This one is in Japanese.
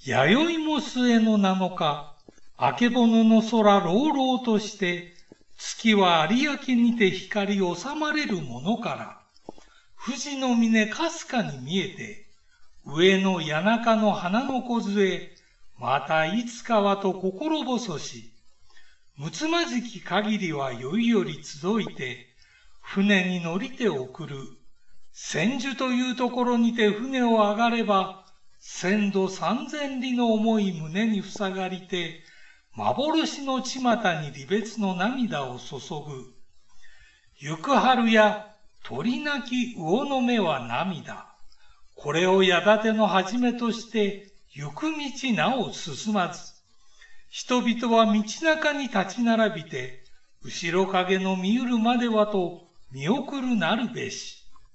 弥生も末の7日、あけぼのの空朗々として、月は有明にて光収まれるものから、富士の峰かすかに見えて、上の谷中の花の梢、またいつかはと心細し、むつまじき限りは酔いより集いて、船に乗りて送る。千住というところにて船を上がれば、千度三千里の思い胸に塞がりて、幻の巷に離別の涙を注ぐ。行く春や鳥鳴き魚の目は涙。これをやだてのはじめとして、行く道なお進まず。人々は道中に立ち並びて、後ろ影の見ゆるまではと見送るなるべし。